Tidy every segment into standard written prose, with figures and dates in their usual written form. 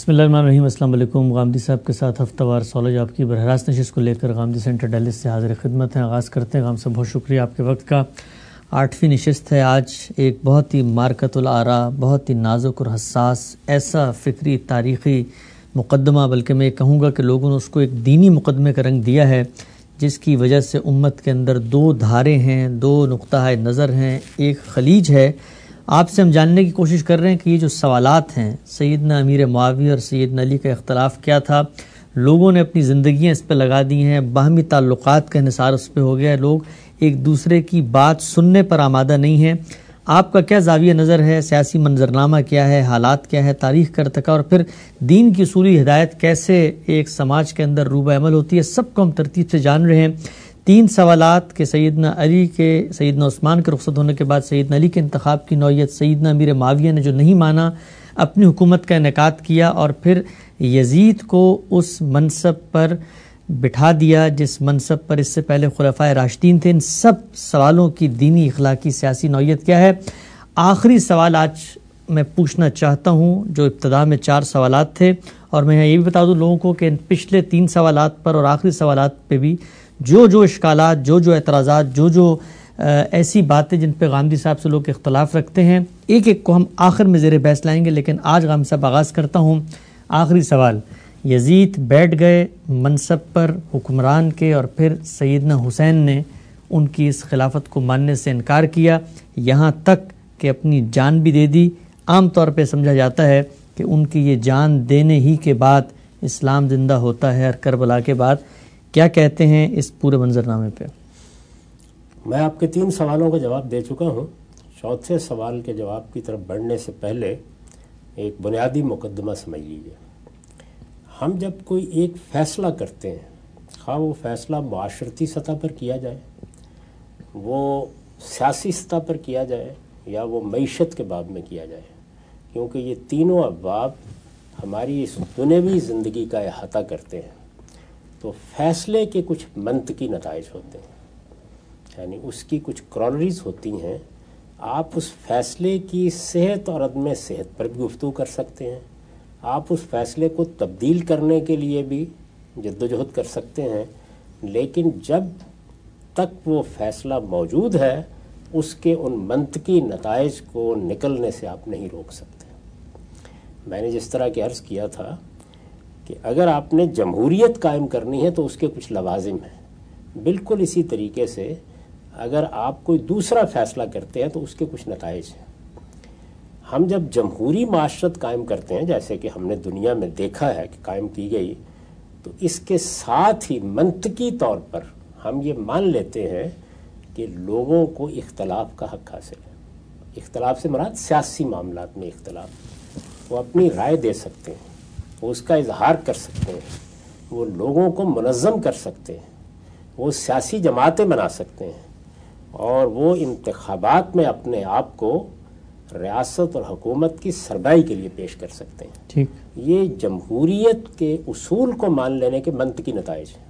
بسم اللہ الرحمن الرحیم۔ السلام علیکم۔ غامدی صاحب کے ساتھ ہفتہ وار سولج آپ کی براہ راست نشست کو لے کر غامدی سینٹر ڈیلس سے حاضر خدمت ہیں۔ آغاز کرتے ہیں۔ غام صاحب بہت شکریہ آپ کے وقت کا۔ 8ویں نشست ہے آج، ایک بہت ہی مارکۃ الآراء، بہت ہی نازک اور حساس، ایسا فکری تاریخی مقدمہ، بلکہ میں کہوں گا کہ لوگوں نے اس کو ایک دینی مقدمے کا رنگ دیا ہے، جس کی وجہ سے امت کے اندر دو دھارے ہیں، دو نقطہ نظر ہیں، ایک خلیج ہے۔ آپ سے ہم جاننے کی کوشش کر رہے ہیں کہ یہ جو سوالات ہیں، سیدنا امیر معاویہ اور سیدنا علی کا اختلاف کیا تھا، لوگوں نے اپنی زندگیاں اس پہ لگا دی ہیں، باہمی تعلقات کا انحصار اس پہ ہو گیا ہے، لوگ ایک دوسرے کی بات سننے پر آمادہ نہیں ہیں۔ آپ کا کیا زاویہ نظر ہے؟ سیاسی منظرنامہ کیا ہے؟ حالات کیا ہے؟ تاریخ کا ارتقاء اور پھر دین کی اصولی ہدایت کیسے ایک سماج کے اندر روبہ عمل ہوتی ہے، سب کو ہم ترتیب سے جان رہے ہیں۔ 3 سوالات کہ سیدنا علی کے، سیدنا عثمان کے رخصت ہونے کے بعد سیدنا علی کے انتخاب کی نوعیت، سیدنا امیر معاویہ نے جو نہیں مانا، اپنی حکومت کا انعقاد کیا اور پھر یزید کو اس منصب پر بٹھا دیا جس منصب پر اس سے پہلے خلفائے راشدین تھے۔ ان سب سوالوں کی دینی، اخلاقی، سیاسی نوعیت کیا ہے؟ آخری سوال آج میں پوچھنا چاہتا ہوں، جو ابتدا میں 4 سوالات تھے، اور میں یہ بھی بتا دوں لوگوں کو کہ ان پچھلے 3 سوالات پر اور آخری سوالات پہ بھی جو اشکالات، جو اعتراضات، جو ایسی باتیں جن پہ غامدی صاحب سے لوگ اختلاف رکھتے ہیں، ایک ایک کو ہم آخر میں زیر بحث لائیں گے۔ لیکن آج غامدی صاحب آغاز کرتا ہوں۔ آخری سوال، یزید بیٹھ گئے منصب پر حکمران کے، اور پھر سیدنا حسین نے ان کی اس خلافت کو ماننے سے انکار کیا، یہاں تک کہ اپنی جان بھی دے دی۔ عام طور پہ سمجھا جاتا ہے کہ ان کی یہ جان دینے ہی کے بعد اسلام زندہ ہوتا ہے، اور کربلا کے بعد۔ کیا کہتے ہیں اس پورے منظرنامے پہ؟ میں آپ کے 3 سوالوں کا جواب دے چکا ہوں۔ چوتھے سوال کے جواب کی طرف بڑھنے سے پہلے ایک بنیادی مقدمہ سمجھ لیجیے۔ ہم جب کوئی ایک فیصلہ کرتے ہیں، خواہ وہ فیصلہ معاشرتی سطح پر کیا جائے، وہ سیاسی سطح پر کیا جائے، یا وہ معیشت کے باب میں کیا جائے، کیونکہ یہ تینوں ابواب ہماری اس دنیوی زندگی کا احاطہ کرتے ہیں، تو فیصلے کے کچھ منطقی نتائج ہوتے ہیں، یعنی اس کی کچھ کرالریز ہوتی ہیں۔ آپ اس فیصلے کی صحت اور عدم صحت پر بھی گفتگو کر سکتے ہیں، آپ اس فیصلے کو تبدیل کرنے کے لیے بھی جدوجہد کر سکتے ہیں، لیکن جب تک وہ فیصلہ موجود ہے، اس کے ان منطقی نتائج کو نکلنے سے آپ نہیں روک سکتے۔ میں نے جس طرح کہ عرض کیا تھا کہ اگر آپ نے جمہوریت قائم کرنی ہے تو اس کے کچھ لوازم ہیں، بالکل اسی طریقے سے اگر آپ کوئی دوسرا فیصلہ کرتے ہیں تو اس کے کچھ نتائج ہیں۔ ہم جب جمہوری معاشرت قائم کرتے ہیں، جیسے کہ ہم نے دنیا میں دیکھا ہے کہ قائم کی گئی، تو اس کے ساتھ ہی منطقی طور پر ہم یہ مان لیتے ہیں کہ لوگوں کو اختلاف کا حق حاصل ہے۔ اختلاف سے مراد سیاسی معاملات میں اختلاف، وہ اپنی رائے دے سکتے ہیں، وہ اس کا اظہار کر سکتے ہیں، وہ لوگوں کو منظم کر سکتے ہیں، وہ سیاسی جماعتیں بنا سکتے ہیں، اور وہ انتخابات میں اپنے آپ کو ریاست اور حکومت کی سربراہی کے لیے پیش کر سکتے ہیں۔ ٹھیک، یہ جمہوریت کے اصول کو مان لینے کے منطقی نتائج ہیں۔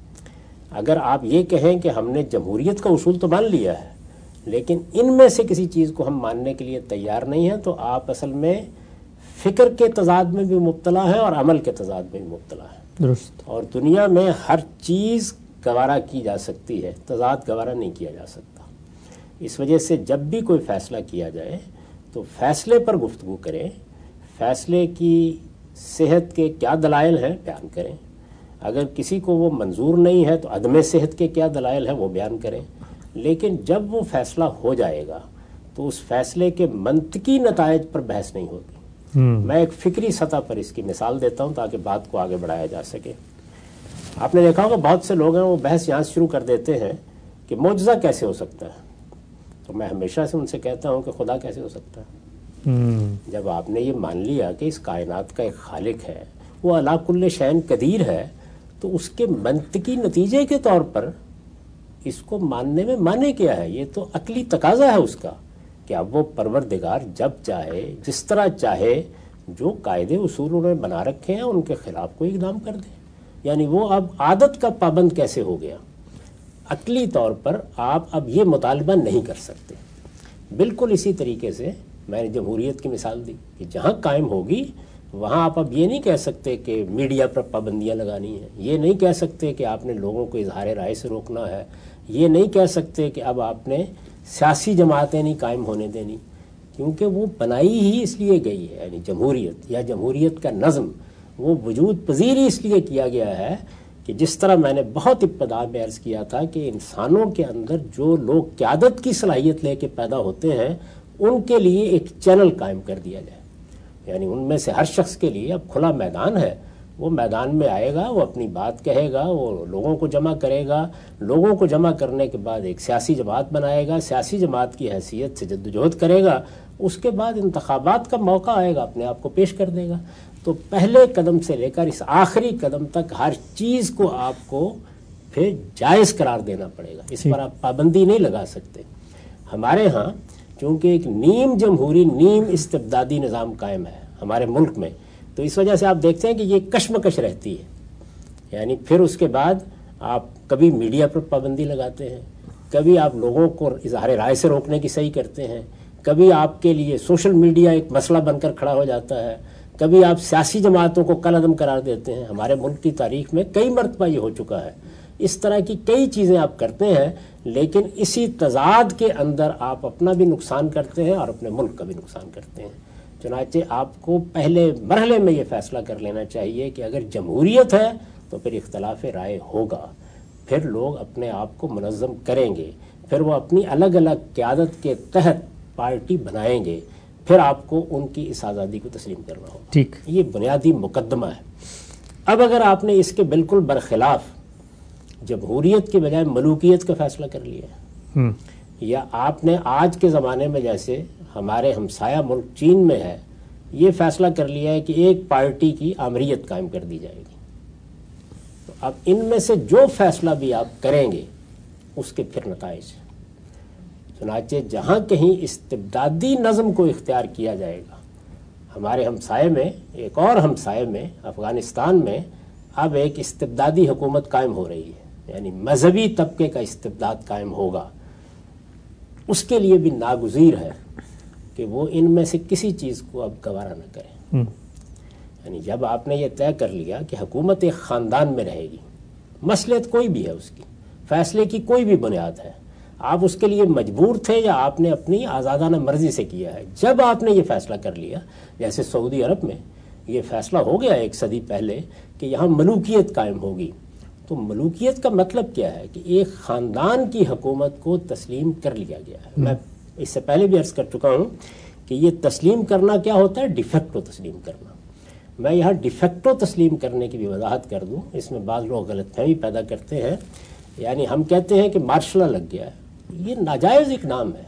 اگر آپ یہ کہیں کہ ہم نے جمہوریت کا اصول تو مان لیا ہے، لیکن ان میں سے کسی چیز کو ہم ماننے کے لیے تیار نہیں ہیں، تو آپ اصل میں فکر کے تضاد میں بھی مبتلا ہیں اور عمل کے تضاد میں بھی مبتلا ہیں۔ درست۔ اور دنیا میں ہر چیز گوارا کی جا سکتی ہے، تضاد گوارا نہیں کیا جا سکتا۔ اس وجہ سے جب بھی کوئی فیصلہ کیا جائے تو فیصلے پر گفتگو کریں، فیصلے کی صحت کے کیا دلائل ہیں بیان کریں، اگر کسی کو وہ منظور نہیں ہے تو عدم صحت کے کیا دلائل ہیں وہ بیان کریں، لیکن جب وہ فیصلہ ہو جائے گا تو اس فیصلے کے منطقی نتائج پر بحث نہیں ہوگی۔ میں ایک فکری سطح پر اس کی مثال دیتا ہوں تاکہ بات کو آگے بڑھایا جا سکے۔ آپ نے دیکھا ہوگا بہت سے لوگ ہیں وہ بحث یہاں شروع کر دیتے ہیں کہ معجزہ کیسے ہو سکتا ہے، تو میں ہمیشہ سے ان سے کہتا ہوں کہ خدا کیسے ہو سکتا ہے؟ جب آپ نے یہ مان لیا کہ اس کائنات کا ایک خالق ہے، وہ علی کل شیء قدیر ہے، تو اس کے منطقی نتیجے کے طور پر اس کو ماننے میں مانے کیا ہے؟ یہ تو عقلی تقاضا ہے اس کا کہ اب وہ پروردگار جب چاہے، جس طرح چاہے، جو قاعدے اصول انہوں نے بنا رکھے ہیں ان کے خلاف کوئی اقدام کر دے۔ یعنی وہ اب عادت کا پابند کیسے ہو گیا؟ عقلی طور پر آپ اب یہ مطالبہ نہیں کر سکتے۔ بالکل اسی طریقے سے میں نے جمہوریت کی مثال دی کہ جہاں قائم ہوگی وہاں آپ اب یہ نہیں کہہ سکتے کہ میڈیا پر پابندیاں لگانی ہیں، یہ نہیں کہہ سکتے کہ آپ نے لوگوں کو اظہار رائے سے روکنا ہے، یہ نہیں کہہ سکتے کہ اب آپ نے سیاسی جماعتیں نہیں قائم ہونے دینی، کیونکہ وہ بنائی ہی اس لیے گئی ہے، یعنی جمہوریت یا جمہوریت کا نظم وہ وجود پذیر ہی اس لیے کیا گیا ہے کہ جس طرح میں نے بہت ابتدا میں عرض کیا تھا کہ انسانوں کے اندر جو لوگ قیادت کی صلاحیت لے کے پیدا ہوتے ہیں ان کے لیے ایک چینل قائم کر دیا جائے، یعنی ان میں سے ہر شخص کے لیے اب کھلا میدان ہے، وہ میدان میں آئے گا، وہ اپنی بات کہے گا، وہ لوگوں کو جمع کرے گا، لوگوں کو جمع کرنے کے بعد ایک سیاسی جماعت بنائے گا، سیاسی جماعت کی حیثیت سے جدوجہد کرے گا، اس کے بعد انتخابات کا موقع آئے گا، اپنے آپ کو پیش کر دے گا۔ تو پہلے قدم سے لے کر اس آخری قدم تک ہر چیز کو آپ کو پھر جائز قرار دینا پڑے گا، اس پر آپ پابندی نہیں لگا سکتے۔ ہمارے ہاں چونکہ ایک نیم جمہوری نیم استبدادی نظام قائم ہے ہمارے ملک میں، تو اس وجہ سے آپ دیکھتے ہیں کہ یہ کشمکش رہتی ہے، یعنی پھر اس کے بعد آپ کبھی میڈیا پر پابندی لگاتے ہیں، کبھی آپ لوگوں کو اظہار رائے سے روکنے کی صحیح کرتے ہیں، کبھی آپ کے لیے سوشل میڈیا ایک مسئلہ بن کر کھڑا ہو جاتا ہے، کبھی آپ سیاسی جماعتوں کو کل عدم قرار دیتے ہیں۔ ہمارے ملک کی تاریخ میں کئی مرتبہ یہ ہو چکا ہے، اس طرح کی کئی چیزیں آپ کرتے ہیں، لیکن اسی تضاد کے اندر آپ اپنا بھی نقصان کرتے ہیں اور اپنے ملک کا بھی نقصان کرتے ہیں۔ چنانچہ آپ کو پہلے مرحلے میں یہ فیصلہ کر لینا چاہیے کہ اگر جمہوریت ہے تو پھر اختلاف رائے ہوگا، پھر لوگ اپنے آپ کو منظم کریں گے، پھر وہ اپنی الگ الگ قیادت کے تحت پارٹی بنائیں گے، پھر آپ کو ان کی اس آزادی کو تسلیم کرنا ہوگا۔ ٹھیک، یہ بنیادی مقدمہ ہے۔ اب اگر آپ نے اس کے بالکل برخلاف جمہوریت کے بجائے ملوکیت کا فیصلہ کر لیا ہے، یا آپ نے آج کے زمانے میں جیسے ہمارے ہمسایہ ملک چین میں ہے یہ فیصلہ کر لیا ہے کہ ایک پارٹی کی آمریت قائم کر دی جائے گی، تو اب ان میں سے جو فیصلہ بھی آپ کریں گے اس کے پھر نتائج ہیں۔ چنانچہ جہاں کہیں استبدادی نظم کو اختیار کیا جائے گا، ہمارے ہمسائے میں ایک اور ہمسائے میں افغانستان میں اب ایک استبدادی حکومت قائم ہو رہی ہے، یعنی مذہبی طبقے کا استبداد قائم ہوگا، اس کے لیے بھی ناگزیر ہے کہ وہ ان میں سے کسی چیز کو اب گوارا نہ کریں۔ یعنی جب آپ نے یہ طے کر لیا کہ حکومت ایک خاندان میں رہے گی، مصلحت کوئی بھی ہے اس کی، فیصلے کی کوئی بھی بنیاد ہے، آپ اس کے لیے مجبور تھے یا آپ نے اپنی آزادانہ مرضی سے کیا ہے، جب آپ نے یہ فیصلہ کر لیا، جیسے سعودی عرب میں یہ فیصلہ ہو گیا ایک صدی پہلے کہ یہاں ملوکیت قائم ہوگی، تو ملوکیت کا مطلب کیا ہے کہ ایک خاندان کی حکومت کو تسلیم کر لیا گیا ہے۔ میں اس سے پہلے بھی عرض کر چکا ہوں کہ یہ تسلیم کرنا کیا ہوتا ہے، ڈیفیکٹو تسلیم کرنا۔ میں یہاں ڈیفیکٹو تسلیم کرنے کی بھی وضاحت کر دوں، اس میں بعض لوگ غلط فہمی پیدا کرتے ہیں، یعنی ہم کہتے ہیں کہ مارشل لا لگ گیا ہے، یہ ناجائز اقدام ہے،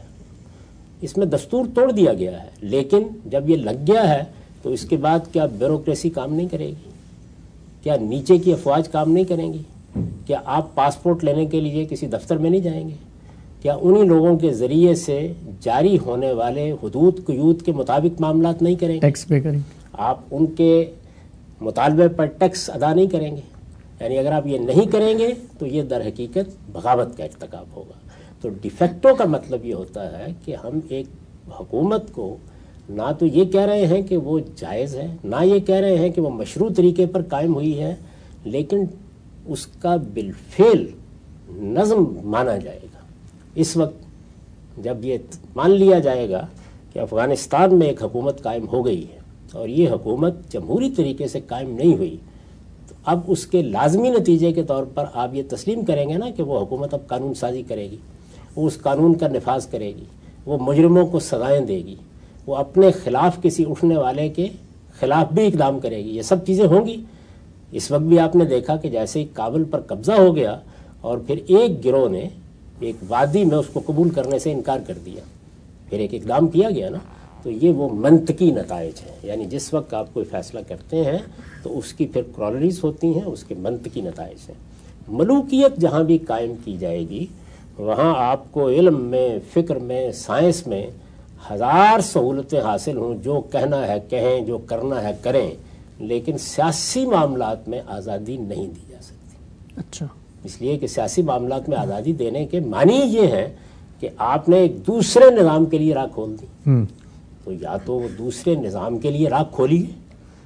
اس میں دستور توڑ دیا گیا ہے، لیکن جب یہ لگ گیا ہے تو اس کے بعد کیا بیوروکریسی کام نہیں کرے گی؟ کیا نیچے کی افواج کام نہیں کریں گی؟ کیا آپ پاسپورٹ لینے کے لیے کسی دفتر میں نہیں جائیں گے؟ کیا انہی لوگوں کے ذریعے سے جاری ہونے والے حدود قیود کے مطابق معاملات نہیں کریں گے؟ ٹیکس پے کریں، آپ ان کے مطالبے پر ٹیکس ادا نہیں کریں گے؟ یعنی اگر آپ یہ نہیں کریں گے تو یہ در حقیقت بغاوت کا ارتکاب ہوگا۔ تو ڈیفیکٹو کا مطلب یہ ہوتا ہے کہ ہم ایک حکومت کو نہ تو یہ کہہ رہے ہیں کہ وہ جائز ہے، نہ یہ کہہ رہے ہیں کہ وہ مشروع طریقے پر قائم ہوئی ہے، لیکن اس کا بالفعل نظم مانا جائے گا۔ اس وقت جب یہ مان لیا جائے گا کہ افغانستان میں ایک حکومت قائم ہو گئی ہے اور یہ حکومت جمہوری طریقے سے قائم نہیں ہوئی، تو اب اس کے لازمی نتیجے کے طور پر آپ یہ تسلیم کریں گے نا کہ وہ حکومت اب قانون سازی کرے گی، وہ اس قانون کا نفاذ کرے گی، وہ مجرموں کو سزائیں دے گی، وہ اپنے خلاف کسی اٹھنے والے کے خلاف بھی اقدام کرے گی، یہ سب چیزیں ہوں گی۔ اس وقت بھی آپ نے دیکھا کہ جیسے ہی کابل پر قبضہ ہو گیا اور پھر ایک گروہ نے ایک وادی میں اس کو قبول کرنے سے انکار کر دیا، پھر ایک اقدام کیا گیا نا، تو یہ وہ منطقی نتائج ہیں، یعنی جس وقت آپ کوئی فیصلہ کرتے ہیں تو اس کی پھر کرالیز ہوتی ہیں، اس کے منطقی نتائج ہیں۔ ملوکیت جہاں بھی قائم کی جائے گی وہاں آپ کو علم میں، فکر میں، سائنس میں ہزار سہولتیں حاصل ہوں، جو کہنا ہے کہیں، جو کرنا ہے کریں، لیکن سیاسی معاملات میں آزادی نہیں دی جا سکتی۔ اچھا، اس لیے کہ سیاسی معاملات میں آزادی دینے کے معنی یہ ہے کہ آپ نے ایک دوسرے نظام کے لیے راہ کھول دی، تو یا تو وہ دوسرے نظام کے لیے راہ کھولیے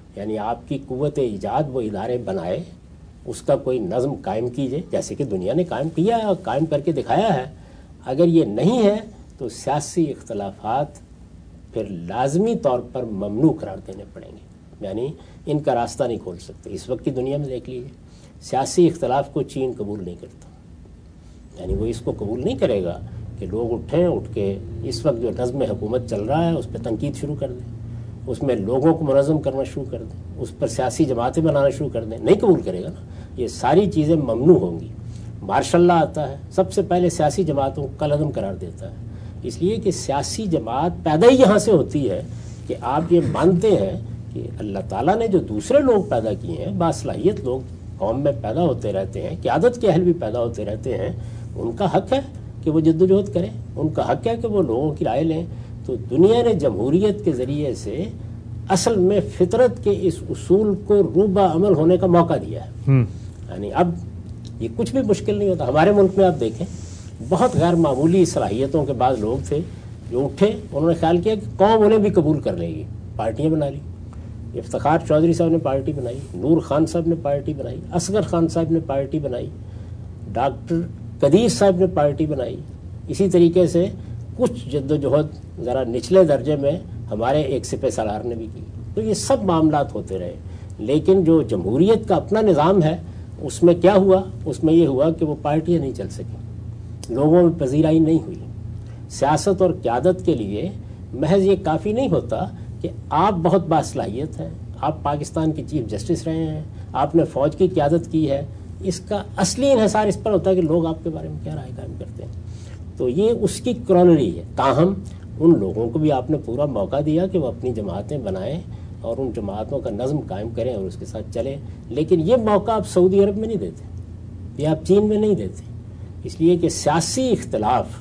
یعنی آپ کی قوت ایجاد وہ ادارے بنائے، اس کا کوئی نظم قائم کیجئے، جیسے کہ دنیا نے قائم کیا ہے اور قائم کر کے دکھایا ہے۔ اگر یہ نہیں ہے تو سیاسی اختلافات پھر لازمی طور پر ممنوع قرار دینے پڑیں گے، یعنی ان کا راستہ نہیں کھول سکتے۔ اس وقت کی دنیا میں دیکھ لیجیے، سیاسی اختلاف کو چین قبول نہیں کرتا، یعنی وہ اس کو قبول نہیں کرے گا کہ لوگ اٹھ کے اس وقت جو نظم حکومت چل رہا ہے اس پہ تنقید شروع کر دیں، اس میں لوگوں کو منظم کرنا شروع کر دیں، اس پر سیاسی جماعتیں بنانا شروع کر دیں، نہیں قبول کرے گا نا۔ یہ ساری چیزیں ممنوع ہوں گی۔ مارشل لا آتا ہے، سب سے پہلے سیاسی جماعتوں کو کالعدم قرار دیتا ہے، اس لیے کہ سیاسی جماعت پیدا ہی یہاں سے ہوتی ہے کہ آپ یہ مانتے ہیں کہ اللہ تعالیٰ نے جو دوسرے لوگ پیدا کیے ہیں، باصلاحیت لوگ قوم میں پیدا ہوتے رہتے ہیں، قیادت کے اہل بھی پیدا ہوتے رہتے ہیں، ان کا حق ہے کہ وہ جد و جہد کریں، ان کا حق ہے کہ وہ لوگوں کی رائے لیں۔ تو دنیا نے جمہوریت کے ذریعے سے اصل میں فطرت کے اس اصول کو روبہ عمل ہونے کا موقع دیا ہے۔ یعنی اب یہ کچھ بھی مشکل نہیں ہوتا۔ ہمارے ملک میں آپ دیکھیں، بہت غیر معمولی صلاحیتوں کے بعد لوگ تھے جو اٹھے، انہوں نے خیال کیا کہ قوم انہیں بھی قبول کر لے گی، پارٹیاں بنا لی۔ افتخار چودھری صاحب نے پارٹی بنائی، نور خان صاحب نے پارٹی بنائی، اصغر خان صاحب نے پارٹی بنائی، ڈاکٹر قدیر صاحب نے پارٹی بنائی۔ اسی طریقے سے کچھ جد و جہد ذرا نچلے درجے میں ہمارے ایک سپہ سالار نے بھی کی۔ تو یہ سب معاملات ہوتے رہے، لیکن جو جمہوریت کا اپنا نظام ہے اس میں کیا ہوا؟ اس میں یہ ہوا کہ وہ پارٹیاں نہیں چل سکیں، لوگوں میں پذیرائی نہیں ہوئی۔ سیاست اور قیادت کے لیے محض یہ کافی نہیں ہوتا کہ آپ بہت باصلاحیت ہیں، آپ پاکستان کے چیف جسٹس رہے ہیں، آپ نے فوج کی قیادت کی ہے، اس کا اصلی انحصار اس پر ہوتا ہے کہ لوگ آپ کے بارے میں کیا رائے قائم کرتے ہیں۔ تو یہ اس کی کرونری ہے۔ تاہم ان لوگوں کو بھی آپ نے پورا موقع دیا کہ وہ اپنی جماعتیں بنائیں اور ان جماعتوں کا نظم قائم کریں اور اس کے ساتھ چلیں، لیکن یہ موقع آپ سعودی عرب میں نہیں دیتے، یہ آپ چین میں نہیں دیتے، اس لیے کہ سیاسی اختلاف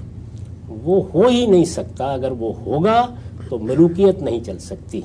وہ ہو ہی نہیں سکتا۔ اگر وہ ہوگا تو ملوکیت نہیں چل سکتی،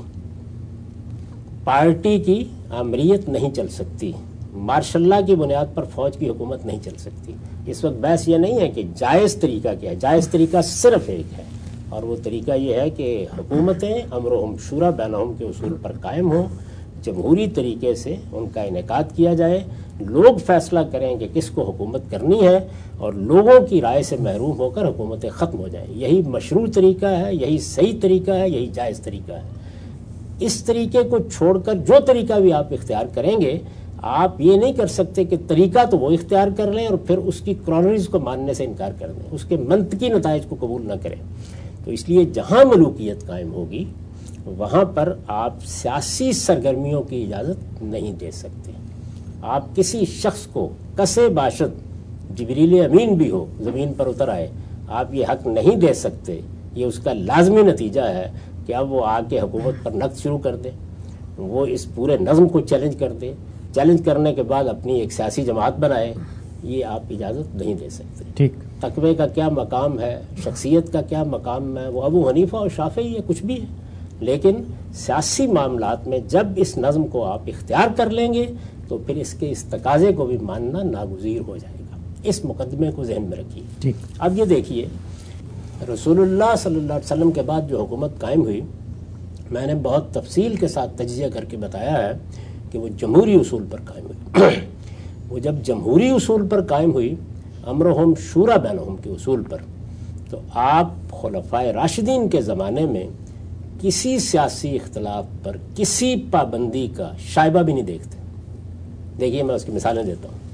پارٹی کی آمریت نہیں چل سکتی، مارشل لا کی بنیاد پر فوج کی حکومت نہیں چل سکتی۔ اس وقت بحث یہ نہیں ہے کہ جائز طریقہ کیا ہے، جائز طریقہ صرف ایک ہے، اور وہ طریقہ یہ ہے کہ حکومتیں امرہم شورا بینہم کے اصول پر قائم ہوں، جمہوری طریقے سے ان کا انعقاد کیا جائے، لوگ فیصلہ کریں کہ کس کو حکومت کرنی ہے، اور لوگوں کی رائے سے محروم ہو کر حکومتیں ختم ہو جائیں۔ یہی مشروع طریقہ ہے، یہی صحیح طریقہ ہے، یہی جائز طریقہ ہے۔ اس طریقے کو چھوڑ کر جو طریقہ بھی آپ اختیار کریں گے، آپ یہ نہیں کر سکتے کہ طریقہ تو وہ اختیار کر لیں اور پھر اس کی کرونریز کو ماننے سے انکار کر دیں، اس کے منطقی نتائج کو قبول نہ کریں۔ تو اس لیے جہاں ملوکیت قائم ہوگی وہاں پر آپ سیاسی سرگرمیوں کی اجازت نہیں دے سکتے۔ آپ کسی شخص کو کسے باشد جبریل امین بھی ہو زمین پر اتر آئے، آپ یہ حق نہیں دے سکتے۔ یہ اس کا لازمی نتیجہ ہے کہ اب وہ آ کے حکومت پر نقد شروع کر دے، وہ اس پورے نظم کو چیلنج کر دے، چیلنج کرنے کے بعد اپنی ایک سیاسی جماعت بنائے، یہ آپ اجازت نہیں دے سکتے۔ ٹھیک، تقوی کا کیا مقام ہے، شخصیت کا کیا مقام ہے، وہ ابو حنیفہ اور شافعی ہے، کچھ بھی ہے، لیکن سیاسی معاملات میں جب اس نظم کو آپ اختیار کر لیں گے تو پھر اس کے اس تقاضے کو بھی ماننا ناگزیر ہو جائے گا۔ اس مقدمے کو ذہن میں رکھیے۔ ٹھیک، اب یہ دیکھیے، رسول اللہ صلی اللہ علیہ وسلم کے بعد جو حکومت قائم ہوئی، میں نے بہت تفصیل کے ساتھ تجزیہ کر کے بتایا ہے کہ وہ جمہوری اصول پر قائم ہوئی۔ وہ جب جمہوری اصول پر قائم ہوئی، امرہم شورا بینہم کے اصول پر، تو آپ خلفائے راشدین کے زمانے میں کسی سیاسی اختلاف پر کسی پابندی کا شائبہ بھی نہیں دیکھتے۔ دیکھیے میں اس کی مثالیں دیتا ہوں۔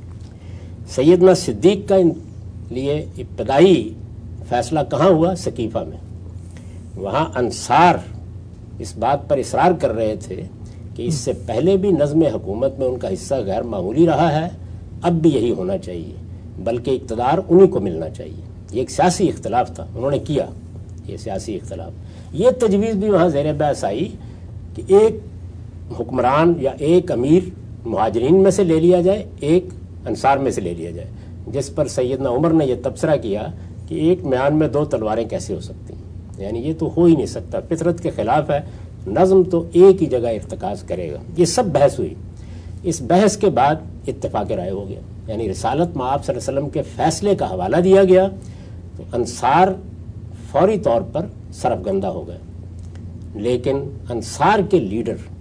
سیدنا صدیق کا لیے ابتدائی فیصلہ کہاں ہوا؟ سقیفہ میں۔ وہاں انصار اس بات پر اصرار کر رہے تھے کہ اس سے پہلے بھی نظم حکومت میں ان کا حصہ غیر معمولی رہا ہے، اب بھی یہی ہونا چاہیے، بلکہ اقتدار انہی کو ملنا چاہیے۔ یہ ایک سیاسی اختلاف تھا، انہوں نے کیا یہ سیاسی اختلاف۔ یہ تجویز بھی وہاں زیر بحث آئی کہ ایک حکمران یا ایک امیر مہاجرین میں سے لے لیا جائے، ایک انصار میں سے لے لیا جائے، جس پر سیدنا عمر نے یہ تبصرہ کیا کہ ایک میان میں دو تلواریں کیسے ہو سکتی ہیں، یعنی یہ تو ہو ہی نہیں سکتا، فطرت کے خلاف ہے، نظم تو ایک ہی جگہ ارتکاز کرے گا۔ یہ سب بحث ہوئی۔ اس بحث کے بعد اتفاق رائے ہو گیا، یعنی رسالت مآب صلی اللہ علیہ وسلم کے فیصلے کا حوالہ دیا گیا، تو انصار فوری طور پر سرفگندہ ہو گئے، لیکن انصار کے لیڈر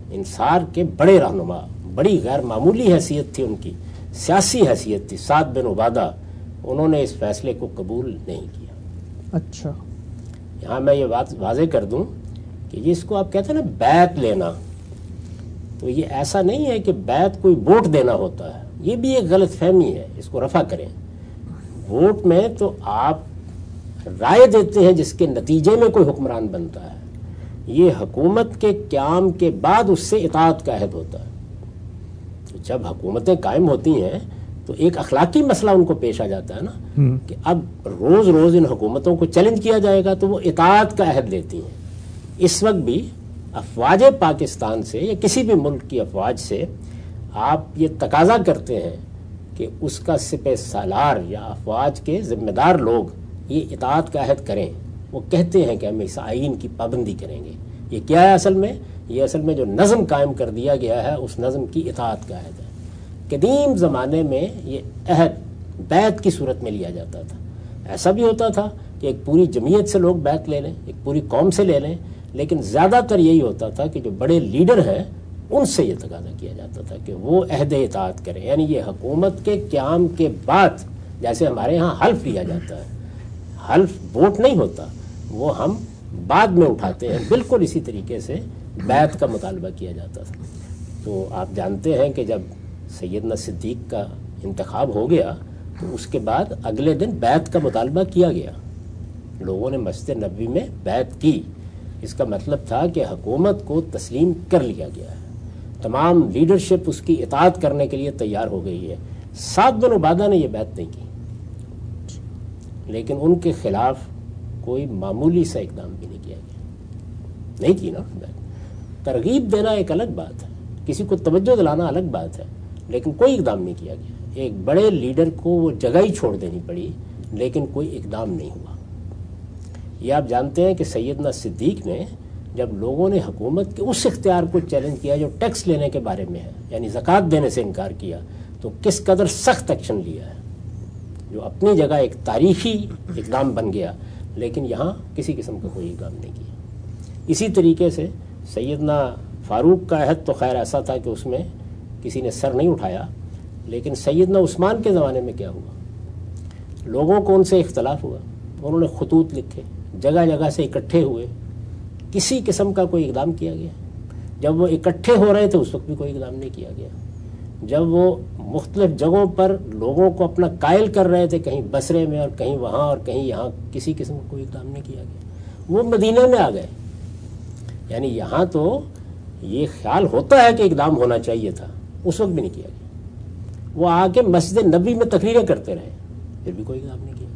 انصار کے بڑے رہنما، بڑی غیر معمولی حیثیت تھی ان کی، سیاسی حیثیت تھی، سعد بن عبادہ، انہوں نے اس فیصلے کو قبول نہیں کیا۔ اچھا، یہاں میں یہ بات واضح کر دوں کہ جس کو آپ کہتے ہیں نا بیعت لینا، تو یہ ایسا نہیں ہے کہ بیعت کوئی ووٹ دینا ہوتا ہے، یہ بھی ایک غلط فہمی ہے، اس کو رفع کریں۔ ووٹ میں تو آپ رائے دیتے ہیں جس کے نتیجے میں کوئی حکمران بنتا ہے، یہ حکومت کے قیام کے بعد اس سے اطاعت کا عہد ہوتا ہے۔ تو جب حکومتیں قائم ہوتی ہیں تو ایک اخلاقی مسئلہ ان کو پیش آ جاتا ہے نا کہ اب روز روز ان حکومتوں کو چیلنج کیا جائے گا تو وہ اطاعت کا عہد لیتی ہیں۔ اس وقت بھی افواج پاکستان سے یا کسی بھی ملک کی افواج سے آپ یہ تقاضا کرتے ہیں کہ اس کا سپہ سالار یا افواج کے ذمہ دار لوگ یہ اطاعت کا عہد کریں۔ وہ کہتے ہیں کہ ہم اس آئین کی پابندی کریں گے۔ یہ کیا ہے اصل میں؟ یہ اصل میں جو نظم قائم کر دیا گیا ہے اس نظم کی اطاعت کا عہد ہے۔ قدیم زمانے میں یہ عہد بیعت کی صورت میں لیا جاتا تھا۔ ایسا بھی ہوتا تھا کہ ایک پوری جمعیت سے لوگ بیعت لے لیں، ایک پوری قوم سے لے لیں، لیکن زیادہ تر یہی ہوتا تھا کہ جو بڑے لیڈر ہیں ان سے یہ تقاضا کیا جاتا تھا کہ وہ عہد اطاعت کریں، یعنی یہ حکومت کے قیام کے بعد، جیسے ہمارے ہاں حلف لیا جاتا ہے، حلف ووٹ نہیں ہوتا، وہ ہم بعد میں اٹھاتے ہیں، بالکل اسی طریقے سے بیعت کا مطالبہ کیا جاتا تھا۔ تو آپ جانتے ہیں کہ جب سیدنا صدیق کا انتخاب ہو گیا تو اس کے بعد اگلے دن بیعت کا مطالبہ کیا گیا، لوگوں نے مسجد نبوی میں بیعت کی۔ اس کا مطلب تھا کہ حکومت کو تسلیم کر لیا گیا ہے، تمام لیڈرشپ اس کی اطاعت کرنے کے لیے تیار ہو گئی ہے۔ سعد بن عبادہ نے یہ بیعت نہیں کی، لیکن ان کے خلاف کوئی معمولی سا اقدام بھی نہیں کیا گیا، نہیں کی نا بیعت۔ ترغیب دینا ایک الگ بات ہے، کسی کو توجہ دلانا الگ بات ہے، لیکن کوئی اقدام نہیں کیا گیا۔ ایک بڑے لیڈر کو وہ جگہ ہی چھوڑ دینی پڑی، لیکن کوئی اقدام نہیں ہوا۔ یہ آپ جانتے ہیں کہ سیدنا صدیق نے جب لوگوں نے حکومت کے اس اختیار کو چیلنج کیا جو ٹیکس لینے کے بارے میں ہے، یعنی زکوٰۃ دینے سے انکار کیا، تو کس قدر سخت ایکشن لیا ہے، جو اپنی جگہ ایک تاریخی اقدام بن گیا، لیکن یہاں کسی قسم کا کوئی اقدام نہیں کیا۔ اسی طریقے سے سیدنا فاروق کا عہد تو خیر ایسا تھا کہ اس میں کسی نے سر نہیں اٹھایا، لیکن سیدنا عثمان کے زمانے میں کیا ہوا؟ لوگوں کو ان سے اختلاف ہوا، انہوں نے خطوط لکھے، جگہ جگہ سے اکٹھے ہوئے، کسی قسم کا کوئی اقدام کیا گیا؟ جب وہ اکٹھے ہو رہے تھے اس وقت بھی کوئی اقدام نہیں کیا گیا۔ جب وہ مختلف جگہوں پر لوگوں کو اپنا قائل کر رہے تھے، کہیں بصرے میں اور کہیں وہاں اور کہیں یہاں، کسی قسم کا کوئی اقدام نہیں کیا گیا۔ وہ مدینہ میں آ گئے، یعنی یہاں تو یہ خیال ہوتا ہے کہ اقدام ہونا چاہیے تھا، اس وقت بھی نہیں کیا گیا۔ وہ آ کے مسجد نبوی میں تقریریں کرتے رہے، پھر بھی کوئی اقدام نہیں کیا۔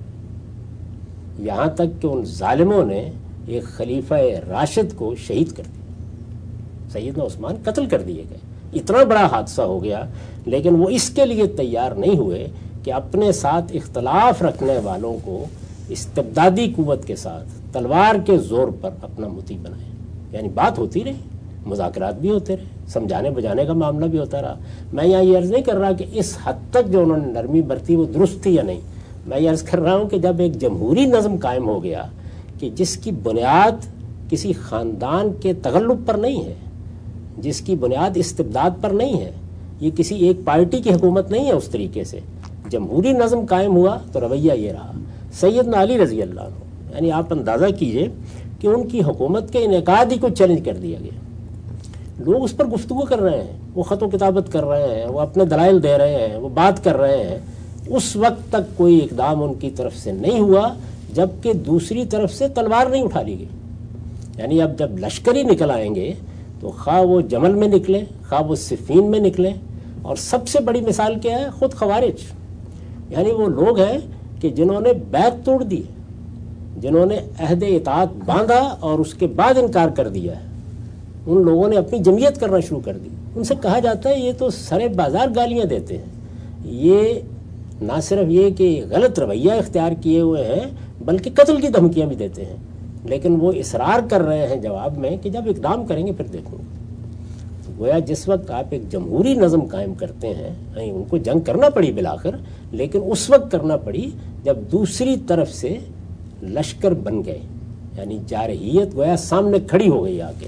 یہاں تک کہ ان ظالموں نے ایک خلیفہ راشد کو شہید کر دیا، سیدنا عثمان قتل کر دیے گئے۔ اتنا بڑا حادثہ ہو گیا، لیکن وہ اس کے لیے تیار نہیں ہوئے کہ اپنے ساتھ اختلاف رکھنے والوں کو استبدادی قوت کے ساتھ تلوار کے زور پر اپنا مطیع بنائیں۔ یعنی بات ہوتی رہی، مذاکرات بھی ہوتے رہے، سمجھانے بجانے کا معاملہ بھی ہوتا رہا۔ میں یہاں یہ عرض نہیں کر رہا کہ اس حد تک جو انہوں نے نرمی برتی وہ درست تھی یا نہیں، میں یہ عرض کر رہا ہوں کہ جب ایک جمہوری نظم قائم ہو گیا کہ جس کی بنیاد کسی خاندان کے تغلب پر نہیں ہے، جس کی بنیاد استبداد پر نہیں ہے، یہ کسی ایک پارٹی کی حکومت نہیں ہے، اس طریقے سے جمہوری نظم قائم ہوا تو رویہ یہ رہا۔ سیدنا علی رضی اللہ عنہ، یعنی آپ اندازہ کیجئے کہ ان کی حکومت کے انعقاد ہی کو چیلنج کر دیا گیا، لوگ اس پر گفتگو کر رہے ہیں، وہ خط و کتابت کر رہے ہیں، وہ اپنے دلائل دے رہے ہیں، وہ بات کر رہے ہیں، اس وقت تک کوئی اقدام ان کی طرف سے نہیں ہوا جبکہ دوسری طرف سے تلوار نہیں اٹھا لی گئی۔ یعنی اب جب لشکری نکل آئیں گے تو خواہ وہ جمل میں نکلیں، خواہ وہ صفین میں نکلیں، اور سب سے بڑی مثال کیا ہے؟ خود خوارج، یعنی وہ لوگ ہیں کہ جنہوں نے بیعت توڑ دی، جنہوں نے عہد اطاعت باندھا اور اس کے بعد انکار کر دیا ہے، ان لوگوں نے اپنی جمعیت کرنا شروع کر دی۔ ان سے کہا جاتا ہے یہ تو سرے بازار گالیاں دیتے ہیں، یہ نہ صرف یہ کہ غلط رویہ اختیار کیے ہوئے ہیں بلکہ قتل کی دھمکیاں بھی دیتے ہیں، لیکن وہ اصرار کر رہے ہیں جواب میں کہ جب اقدام کریں گے پھر دیکھوں گے۔ تو گویا جس وقت آپ ایک جمہوری نظم قائم کرتے ہیں، ان کو جنگ کرنا پڑی بالآخر، لیکن اس وقت کرنا پڑی جب دوسری طرف سے لشکر بن گئے، یعنی جارحیت گویا سامنے کھڑی ہو گئی آ کے،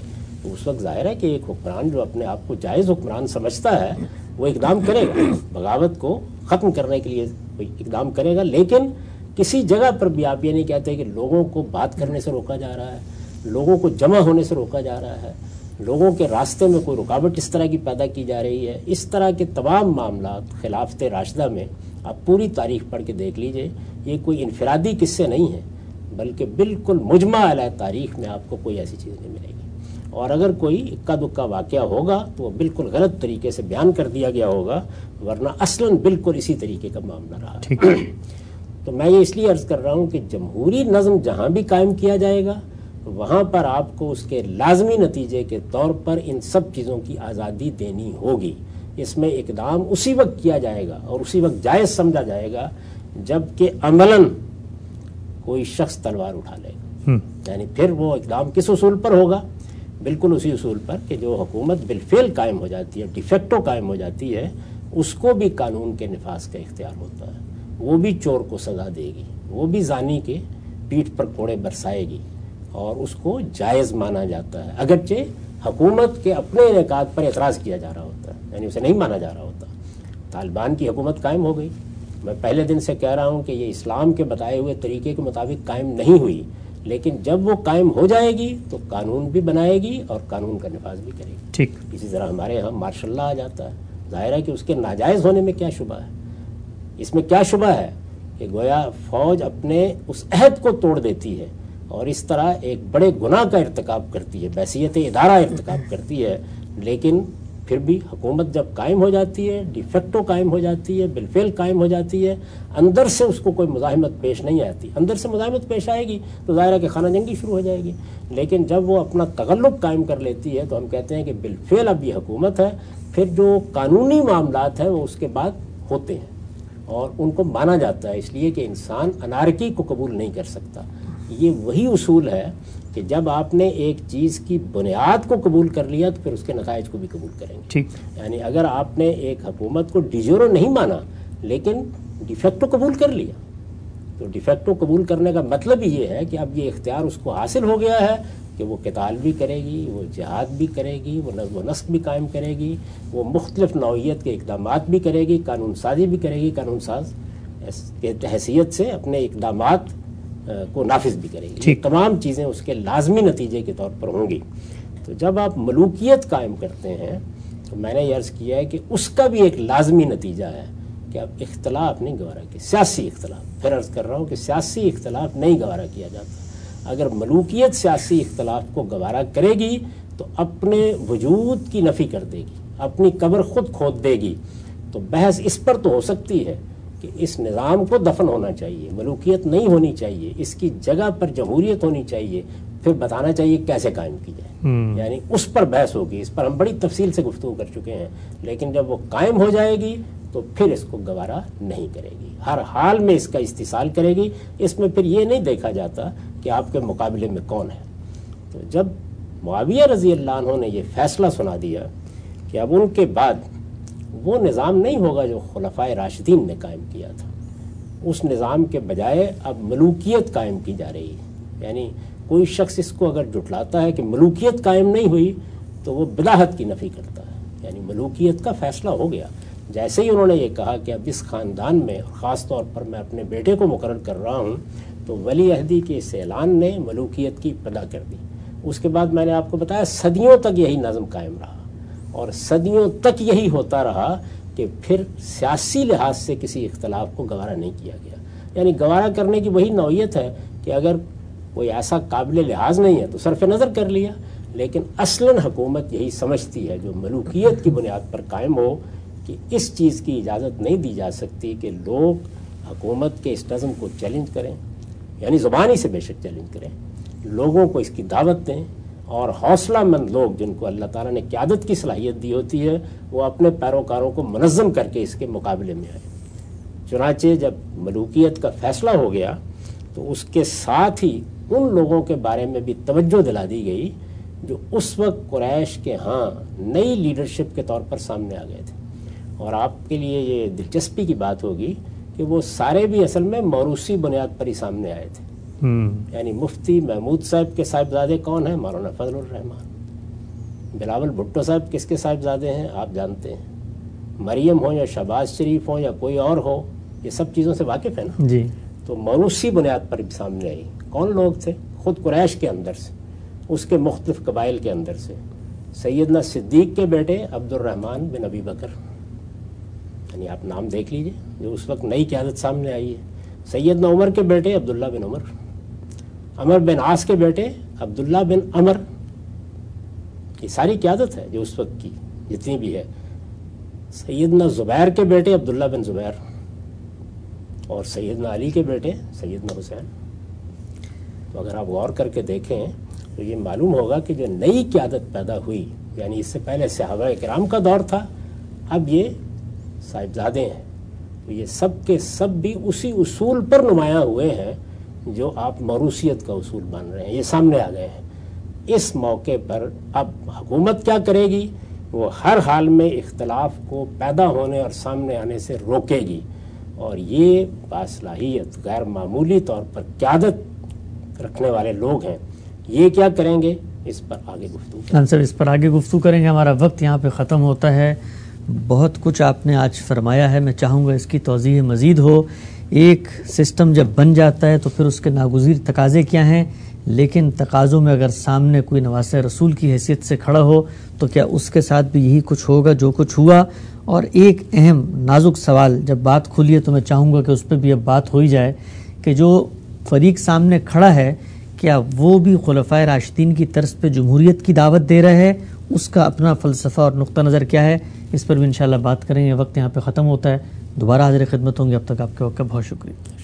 تو اس وقت ظاہر ہے کہ ایک حکمران جو اپنے آپ کو جائز حکمران سمجھتا ہے وہ اقدام کرے گا، بغاوت کو ختم کرنے کے لیے اقدام کرے گا، لیکن کسی جگہ پر بھی آپ یہ نہیں کہتے کہ لوگوں کو بات کرنے سے روکا جا رہا ہے، لوگوں کو جمع ہونے سے روکا جا رہا ہے، لوگوں کے راستے میں کوئی رکاوٹ اس طرح کی پیدا کی جا رہی ہے۔ اس طرح کے تمام معاملات خلافت راشدہ میں آپ پوری تاریخ پڑھ کے دیکھ لیجئے، یہ کوئی انفرادی قصے نہیں ہیں، بلکہ بالکل مجمع علیہ تاریخ میں آپ کو کوئی ایسی چیز نہیں ملے گی۔ اور اگر کوئی اکا دکا واقعہ ہوگا تو وہ بالکل غلط طریقے سے بیان کر دیا گیا ہوگا، ورنہ اصلاً بالکل اسی طریقے کا معاملہ رہا۔ تو میں یہ اس لیے عرض کر رہا ہوں کہ جمہوری نظم جہاں بھی قائم کیا جائے گا وہاں پر آپ کو اس کے لازمی نتیجے کے طور پر ان سب چیزوں کی آزادی دینی ہوگی۔ اس میں اقدام اسی وقت کیا جائے گا اور اسی وقت جائز سمجھا جائے گا جب کہ عملاً کوئی شخص تلوار اٹھا لے گا، یعنی پھر وہ اقدام کس اصول پر ہوگا؟ بالکل اسی اصول پر کہ جو حکومت بالفعل قائم ہو جاتی ہے، ڈی فیکٹو قائم ہو جاتی ہے، اس کو بھی قانون کے نفاذ کا اختیار ہوتا ہے، وہ بھی چور کو سزا دے گی، وہ بھی زانی کے پیٹھ پر کوڑے برسائے گی، اور اس کو جائز مانا جاتا ہے، اگرچہ حکومت کے اپنے انعقاد پر اعتراض کیا جا رہا ہوتا ہے، یعنی اسے نہیں مانا جا رہا ہوتا۔ طالبان کی حکومت قائم ہو گئی، میں پہلے دن سے کہہ رہا ہوں کہ یہ اسلام کے بتائے ہوئے طریقے کے مطابق قائم نہیں ہوئی، لیکن جب وہ قائم ہو جائے گی تو قانون بھی بنائے گی اور قانون کا نفاذ بھی کرے گی۔ ٹھیک، اسی طرح ہمارے یہاں مارشل لا آ جاتا ہے، ظاہر ہے کہ اس کے ناجائز ہونے میں کیا شبہ ہے؟ اس میں کیا شبہ ہے کہ گویا فوج اپنے اس عہد کو توڑ دیتی ہے اور اس طرح ایک بڑے گناہ کا ارتکاب کرتی ہے، بحیثیت ادارہ ارتکاب کرتی ہے، لیکن پھر بھی حکومت جب قائم ہو جاتی ہے، ڈی فیکٹو قائم ہو جاتی ہے، بالفعل قائم ہو جاتی ہے، اندر سے اس کو کوئی مزاحمت پیش نہیں آتی، اندر سے مزاحمت پیش آئے گی تو ظاہر ہے کہ خانہ جنگی شروع ہو جائے گی، لیکن جب وہ اپنا تغلب قائم کر لیتی ہے تو ہم کہتے ہیں کہ بالفعل اب یہ حکومت ہے، پھر جو قانونی معاملات ہیں وہ اس کے بعد ہوتے ہیں اور ان کو مانا جاتا ہے، اس لیے کہ انسان انارکی کو قبول نہیں کر سکتا۔ یہ وہی اصول ہے کہ جب آپ نے ایک چیز کی بنیاد کو قبول کر لیا تو پھر اس کے نتائج کو بھی قبول کریں گے۔ ٹھیک، یعنی اگر آپ نے ایک حکومت کو ڈی جیورو نہیں مانا لیکن ڈی فیکٹو قبول کر لیا، تو ڈی فیکٹو قبول کرنے کا مطلب یہ ہے کہ اب یہ اختیار اس کو حاصل ہو گیا ہے کہ وہ قتال بھی کرے گی، وہ جہاد بھی کرے گی، وہ نظم و نسق بھی قائم کرے گی، وہ مختلف نوعیت کے اقدامات بھی کرے گی، قانون سازی بھی کرے گی، قانون ساز کے حیثیت سے اپنے اقدامات کو نافذ بھی کرے گی۔ یہ تمام چیزیں اس کے لازمی نتیجے کے طور پر ہوں گی۔ تو جب آپ ملوکیت قائم کرتے ہیں تو میں نے یہ عرض کیا ہے کہ اس کا بھی ایک لازمی نتیجہ ہے کہ اب اختلاف نہیں گوارا کیا، سیاسی اختلاف، پھر عرض کر رہا ہوں کہ سیاسی اختلاف نہیں گوارا کیا جاتا۔ اگر ملوکیت سیاسی اختلاف کو گوارا کرے گی تو اپنے وجود کی نفی کر دے گی، اپنی قبر خود کھود دے گی۔ تو بحث اس پر تو ہو سکتی ہے کہ اس نظام کو دفن ہونا چاہیے، ملوکیت نہیں ہونی چاہیے، اس کی جگہ پر جمہوریت ہونی چاہیے، پھر بتانا چاہیے کیسے قائم کی جائے، یعنی اس پر بحث ہوگی، اس پر ہم بڑی تفصیل سے گفتگو کر چکے ہیں، لیکن جب وہ قائم ہو جائے گی تو پھر اس کو گوارا نہیں کرے گی، ہر حال میں اس کا استحصال کرے گی۔ اس میں پھر یہ نہیں دیکھا جاتا کہ آپ کے مقابلے میں کون ہے۔ تو جب معاویہ رضی اللہ عنہ نے یہ فیصلہ سنا دیا کہ اب ان کے بعد وہ نظام نہیں ہوگا جو خلفائے راشدین نے قائم کیا تھا، اس نظام کے بجائے اب ملوکیت قائم کی جا رہی ہے، یعنی کوئی شخص اس کو اگر جھٹلاتا ہے کہ ملوکیت قائم نہیں ہوئی تو وہ بداہت کی نفی کرتا ہے، یعنی ملوکیت کا فیصلہ ہو گیا۔ جیسے ہی انہوں نے یہ کہا کہ اب اس خاندان میں، خاص طور پر میں اپنے بیٹے کو مقرر کر رہا ہوں، تو ولی عہدی کے اس اعلان نے ملوکیت کی ابتدا کر دی۔ اس کے بعد میں نے آپ کو بتایا صدیوں تک یہی نظم قائم رہا اور صدیوں تک یہی ہوتا رہا کہ پھر سیاسی لحاظ سے کسی اختلاف کو گوارا نہیں کیا گیا۔ یعنی گوارا کرنے کی وہی نوعیت ہے کہ اگر کوئی ایسا قابل لحاظ نہیں ہے تو صرف نظر کر لیا، لیکن اصلاً حکومت یہی سمجھتی ہے جو ملوکیت کی بنیاد پر قائم ہو کہ اس چیز کی اجازت نہیں دی جا سکتی کہ لوگ حکومت کے اس نظم کو چیلنج کریں، یعنی زبانی سے بے شک چیلنج کریں، لوگوں کو اس کی دعوت دیں، اور حوصلہ مند لوگ جن کو اللہ تعالیٰ نے قیادت کی صلاحیت دی ہوتی ہے وہ اپنے پیروکاروں کو منظم کر کے اس کے مقابلے میں آئے۔ چنانچہ جب ملوکیت کا فیصلہ ہو گیا تو اس کے ساتھ ہی ان لوگوں کے بارے میں بھی توجہ دلا دی گئی جو اس وقت قریش کے ہاں نئی لیڈرشپ کے طور پر سامنے آ گئے تھے، اور آپ کے لیے یہ دلچسپی کی بات ہوگی کہ وہ سارے بھی اصل میں موروثی بنیاد پر ہی سامنے آئے تھے۔ یعنی مفتی محمود صاحب کے صاحبزادے کون ہیں؟ مولانا فضل الرحمان۔ بلاول بھٹو صاحب کس کے صاحبزادے ہیں آپ جانتے ہیں، مریم ہو یا شہباز شریف ہو یا کوئی اور ہو، یہ سب چیزوں سے واقف ہے نا جی۔ تو موروثی بنیاد پر سامنے آئی۔ کون لوگ تھے؟ خود قریش کے اندر سے، اس کے مختلف قبائل کے اندر سے، سیدنا صدیق کے بیٹے عبد الرحمن بن ابی بکر، یعنی آپ نام دیکھ لیجئے، جو اس وقت نئی قیادت سامنے آئی ہے، سیدنا عمر کے بیٹے عبداللہ بن عمر، عمر بن عاص کے بیٹے عبداللہ بن عمر، یہ ساری قیادت ہے جو اس وقت کی جتنی بھی ہے، سیدنا زبیر کے بیٹے عبداللہ بن زبیر، اور سیدنا علی کے بیٹے سیدنا حسین۔ تو اگر آپ غور کر کے دیکھیں تو یہ معلوم ہوگا کہ جو نئی قیادت پیدا ہوئی، یعنی اس سے پہلے صحابہ کرام کا دور تھا، اب یہ صاحبزادے ہیں، تو یہ سب کے سب بھی اسی اصول پر نمایاں ہوئے ہیں جو آپ موروثیت کا اصول مان رہے ہیں، یہ سامنے آ گئے ہیں۔ اس موقع پر اب حکومت کیا کرے گی؟ وہ ہر حال میں اختلاف کو پیدا ہونے اور سامنے آنے سے روکے گی، اور یہ باصلاحیت غیر معمولی طور پر قیادت رکھنے والے لوگ ہیں، یہ کیا کریں گے؟ اس پر آگے گفتگو کریں گے۔ صاحب اس پر آگے گفتگو کریں گے، ہمارا وقت یہاں پہ ختم ہوتا ہے۔ بہت کچھ آپ نے آج فرمایا ہے، میں چاہوں گا اس کی توضیح مزید ہو۔ ایک سسٹم جب بن جاتا ہے تو پھر اس کے ناگزیر تقاضے کیا ہیں، لیکن تقاضوں میں اگر سامنے کوئی نواسہ رسول کی حیثیت سے کھڑا ہو تو کیا اس کے ساتھ بھی یہی کچھ ہوگا جو کچھ ہوا؟ اور ایک اہم نازک سوال جب بات کھلی ہے تو میں چاہوں گا کہ اس پہ بھی اب بات ہوئی جائے کہ جو فریق سامنے کھڑا ہے کیا وہ بھی خلفائے راشدین کی طرز پہ جمہوریت کی دعوت دے رہا ہے؟ اس کا اپنا فلسفہ اور نقطہ نظر کیا ہے؟ اس پر بھی انشاءاللہ بات کریں گے۔ وقت یہاں پہ ختم ہوتا ہے، دوبارہ حاضر خدمت ہوں گے، اب تک آپ کے وقت کا بہت شکریہ۔